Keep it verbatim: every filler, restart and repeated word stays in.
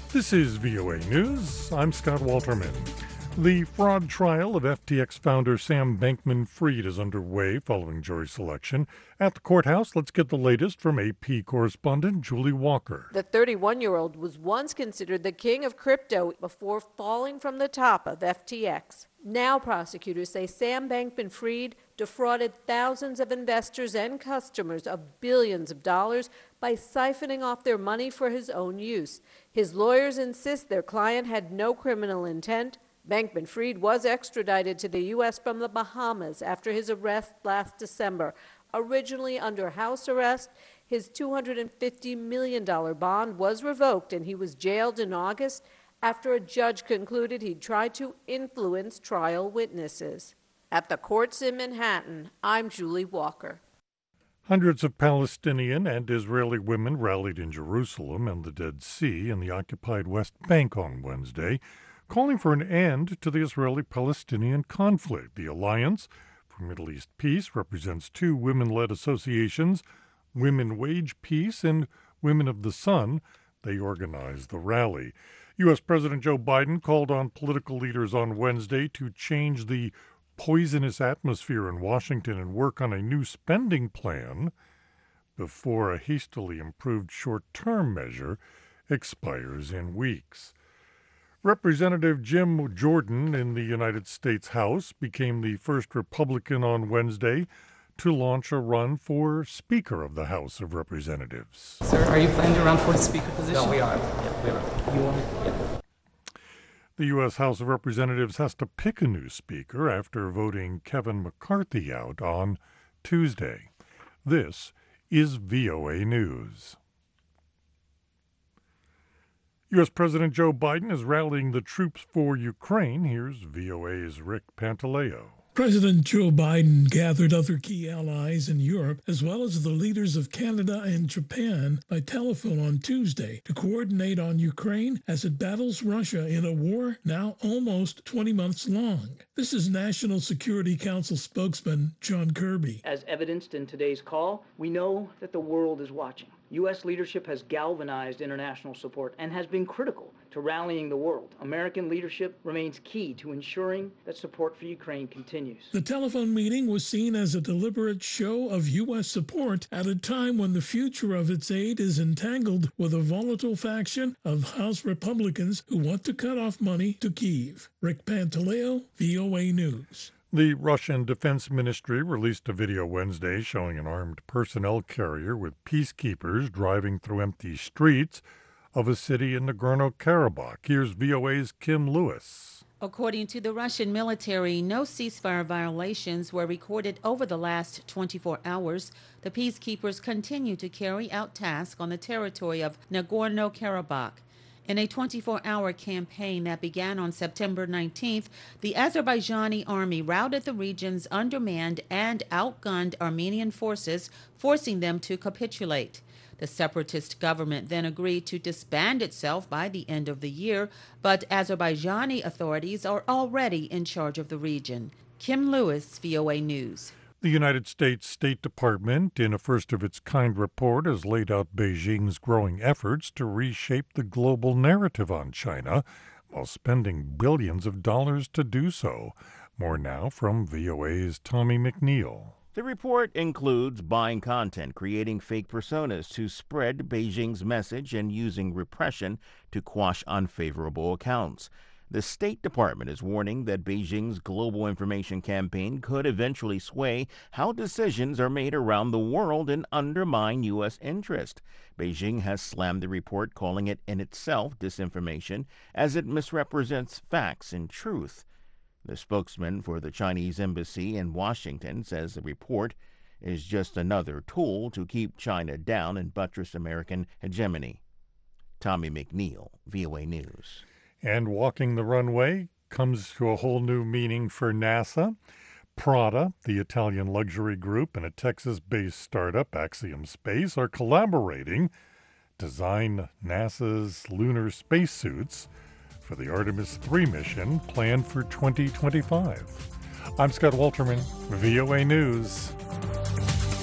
This is V O A News. I'm Scott Walterman. The fraud trial of F T X founder Sam Bankman-Fried is underway following jury selection. At the courthouse, let's get the latest from A P correspondent Julie Walker. The thirty-one-year-old was once considered the king of crypto before falling from the top of F T X. Now prosecutors say Sam Bankman-Fried defrauded thousands of investors and customers of billions of dollars by siphoning off their money for his own use. His lawyers insist their client had no criminal intent. Bankman-Fried was extradited to the U S from the Bahamas after his arrest last December. Originally under house arrest, his two hundred fifty million dollars bond was revoked and he was jailed in August after a judge concluded he'd tried to influence trial witnesses. At the courts in Manhattan, I'm Julie Walker. Hundreds of Palestinian and Israeli women rallied in Jerusalem and the Dead Sea in the occupied West Bank on Wednesday, calling for an end to the Israeli-Palestinian conflict. The Alliance for Middle East Peace represents two women-led associations, Women Wage Peace and Women of the Sun. They organized the rally. U S. President Joe Biden called on political leaders on Wednesday to change the poisonous atmosphere in Washington and work on a new spending plan before a hastily improved short-term measure expires in weeks. Representative Jim Jordan in the United States House became the first Republican on Wednesday to launch a run for Speaker of the House of Representatives. Sir, are you planning to run for the Speaker position? No, we are. Yeah, we are. You are? Yeah. The U S. House of Representatives has to pick a new Speaker after voting Kevin McCarthy out on Tuesday. This is V O A News. U S. President Joe Biden is rallying the troops for Ukraine. Here's V O A's Rick Pantaleo. President Joe Biden gathered other key allies in Europe, as well as the leaders of Canada and Japan, by telephone on Tuesday to coordinate on Ukraine as it battles Russia in a war now almost twenty months long. This is National Security Council spokesman John Kirby. As evidenced in today's call, we know that the world is watching. U S leadership has galvanized international support and has been critical to rallying the world. American leadership remains key to ensuring that support for Ukraine continues. The telephone meeting was seen as a deliberate show of U S support at a time when the future of its aid is entangled with a volatile faction of House Republicans who want to cut off money to Kyiv. Rick Pantaleo, V O A News. The Russian Defense Ministry released a video Wednesday showing an armed personnel carrier with peacekeepers driving through empty streets of a city in Nagorno-Karabakh. Here's V O A's Kim Lewis. According to the Russian military, no ceasefire violations were recorded over the last twenty-four hours. The peacekeepers continue to carry out tasks on the territory of Nagorno-Karabakh. In a twenty-four hour campaign that began on September nineteenth, the Azerbaijani army routed the region's undermanned and outgunned Armenian forces, forcing them to capitulate. The separatist government then agreed to disband itself by the end of the year, but Azerbaijani authorities are already in charge of the region. Kim Lewis, V O A News. The United States State Department, in a first-of-its-kind report, has laid out Beijing's growing efforts to reshape the global narrative on China while spending billions of dollars to do so. More now from V O A's Tommy McNeil. The report includes buying content, creating fake personas to spread Beijing's message, and using repression to quash unfavorable accounts. The State Department is warning that Beijing's global information campaign could eventually sway how decisions are made around the world and undermine U S interest. Beijing has slammed the report, calling it in itself disinformation, as it misrepresents facts and truth. The spokesman for the Chinese embassy in Washington says the report is just another tool to keep China down and buttress American hegemony. Tommy McNeil, V O A News. And walking the runway comes to a whole new meaning for NASA. Prada, the Italian luxury group, and a Texas-based startup, Axiom Space, are collaborating to design NASA's lunar spacesuits for the Artemis three mission planned for twenty twenty-five. I'm Scott Walterman, V O A News.